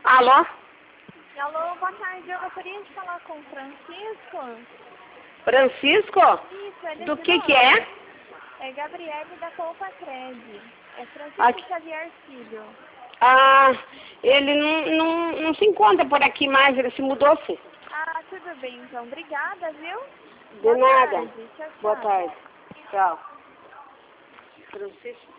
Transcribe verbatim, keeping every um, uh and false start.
Alô? Alô, boa tarde. Eu gostaria de falar com o Francisco. Francisco? Isso, ele é Do de que Nova. que é? É Gabriele da Poupa Cred. É Francisco Aqui. Xavier Filho. Ah, ele não, não, não se encontra por aqui mais, ele se mudou-se. Ah, tudo bem então. Obrigada, viu? De Boa nada. tarde. Tchau, tchau. Boa tarde. Tchau. Francisco.